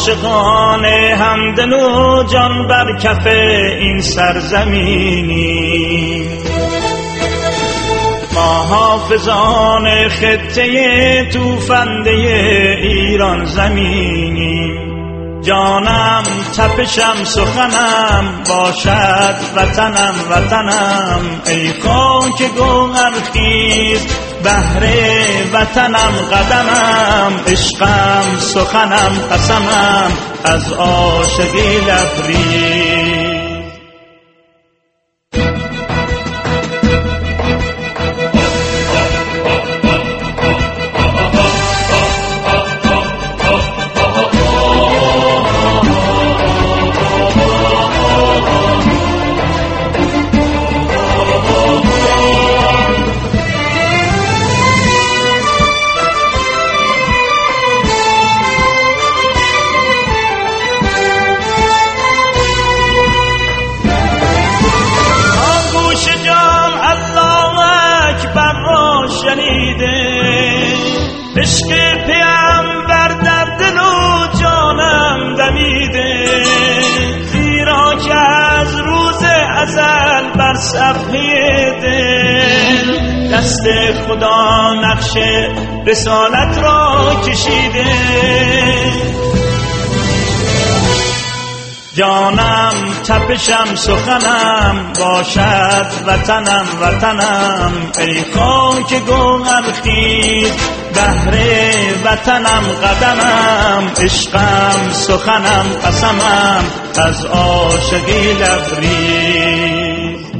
عاشقانه همدل و جان بر کف این سرزمینی، ما حافظان خطه توفنده ایران زمینی. جانم تپشم سخنم باشد وطنم وطنم، ای خاک گوهرخیز بهر وطنم قدمم، عشقم سخنم قسمم از عاشقی لبریز. عشق پیامبر در دل و جانم دمیده، زیرا که از روز ازل بر صفحه دل دست خدا نقش رسالت را کشیده. جانم تپشم سخنم باشد وطنم وطنم، ای خاک گوهرخیز بهر وطنم قدمم، عشقم سخنم قسمم از عاشقی لبریز.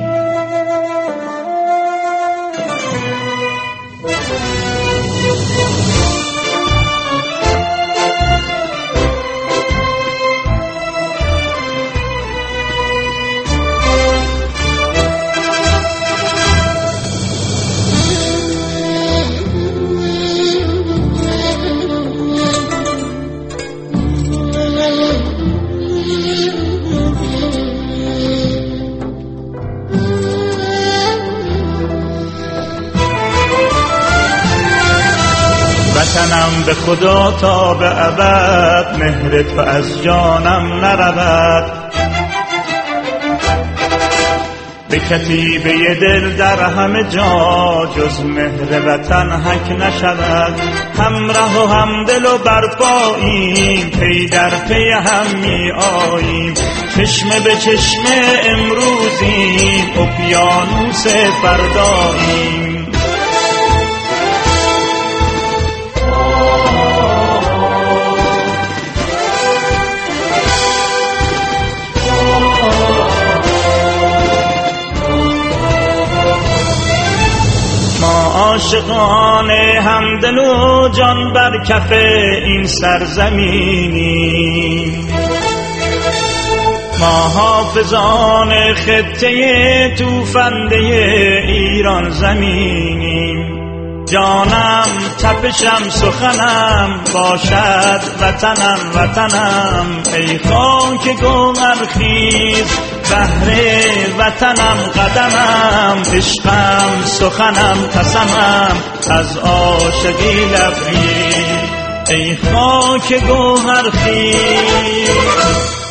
وطنم به خدا تا به ابد، مهر تو از جانم نرود. به کتیبه دل در همه جا جز مهر وطن حک نشود. همراه و همدل و برپاییم، پی در پی هم می آییم، چشم به چشم امروزیم، اقیانوس فرداییم. عاشقانه همدل و جان بر کف این سرزمینی، ما حافظان خطه توفنده ایران زمینی. جانم تپشم سخنم باشد وطنم وطنم، ای خاک گوهرخیز بهر وطنم قدمم، عشقم سخنم قسمم از عاشقی لبریز. ای خاک گوهرخیز